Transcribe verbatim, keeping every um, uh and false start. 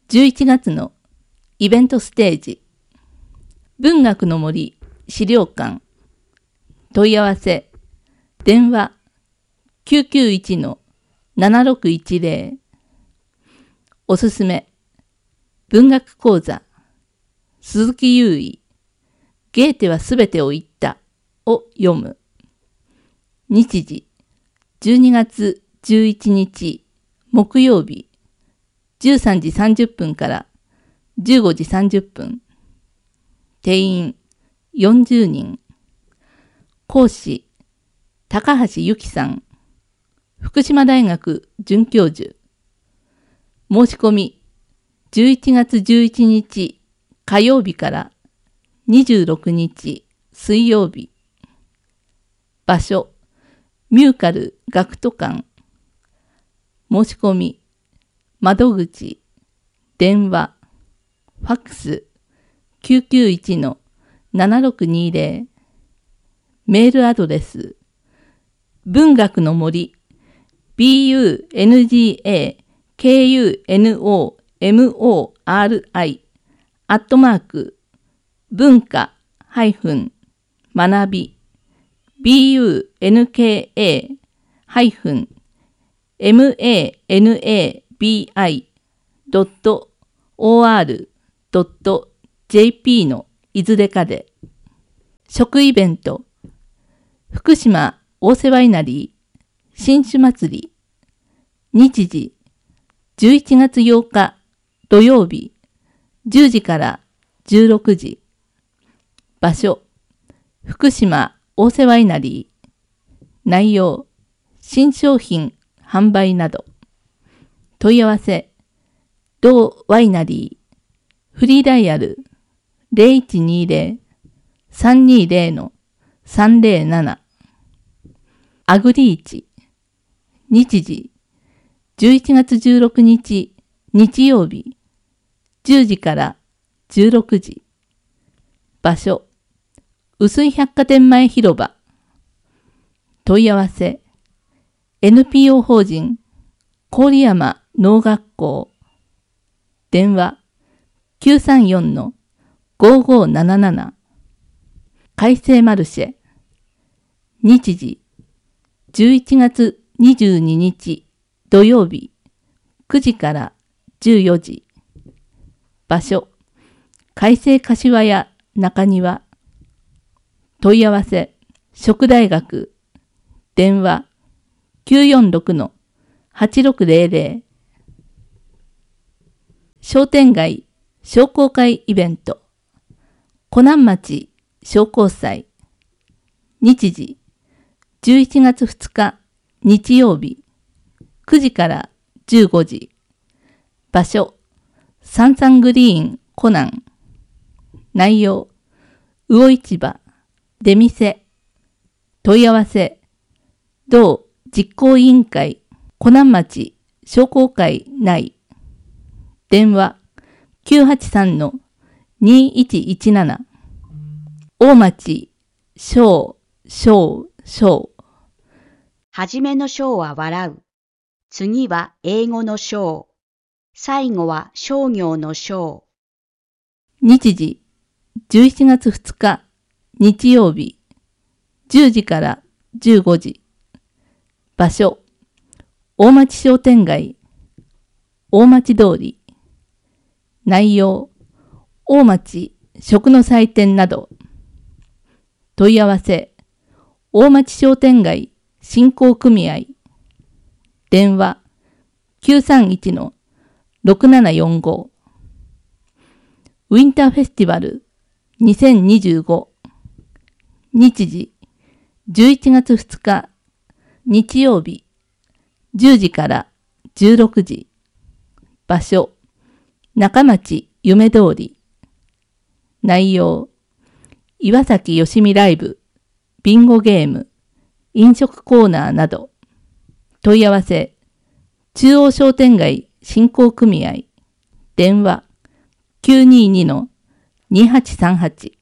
じゅういちがつのイベントステージ、文学の森資料館、問い合わせ、電話 きゅうきゅういちのななろくいちぜろ、おすすめ、文学講座、鈴木優衣、ゲーテはすべてを言ったを読む。日時、じゅうにがつじゅういちにち木曜日、じゅうさんじさんじゅっぷんからじゅうごじさんじゅっぷん。定員よんじゅうにん。講師、高橋由紀さん。福島大学准教授。申し込み、じゅういちがつじゅういちにち火曜日からにじゅうろくにち水曜日。場所、ミューカル学徒館。申し込み、窓口、電話、ファックス きゅうきゅういちのななろくにぜろ。メールアドレス、文学の森 ビーユーエヌジーエーケーユーエヌオーエムオーアールアイ アットマーク文化ハイフン学び ビーユーエヌケーエーハイフンエムエーエヌエービーアイドットオーアールドットジェーピー のいずれかで。食イベント、福島大瀬ワイナリー新酒祭り。日時、じゅういちがつようか土曜日、じゅうじからじゅうろくじ。場所、福島大瀬ワイナリー。内容、新商品販売など。問い合わせ、同ワイナリー。フリーダイヤル ゼロいちにゼロ さんにゼロ のさんゼロなな。アグリーチ。日時、じゅういちがつじゅうろくにち日曜日、じゅうじからじゅうろくじ。場所、臼井百貨店前広場。問い合わせ、エヌピーオー 法人郡山農学校。電話きゅうさんよんのごごなななな。改正マルシェ。日時、じゅういちがつにじゅうににち土曜日、くじからじゅうよじ。場所、改正柏屋中庭。問い合わせ、食大学。電話きゅうよんろくのはちろくゼロゼロ。商店街商工会イベント、湖南町商工祭。日時、じゅういちがつふつか日曜日、くじからじゅうごじ。場所、サンサングリーン湖南。内容、魚市場、出店。問い合わせ、同実行委員会湖南町商工会内。電話きゅうはちさんのにいちいちなな。大町小小小。 はじめの章は笑う。次は英語の章。最後は商業の章。 日時、じゅういちがつふつか日曜日、じゅうじからじゅうごじ。場所、大町商店街、大町通り。内容、大町食の祭典など。問い合わせ、大町商店街振興組合。電話きゅうさんいちのろくななよんご。ウィンターフェスティバルにせんにじゅうご。日時、じゅういちがつふつか日曜日、じゅうじからじゅうろくじ。場所、中町夢通り。内容、岩崎よしみライブ、ビンゴゲーム、飲食コーナーなど。問い合わせ、中央商店街振興組合。電話きゅうににのにはちさんはち。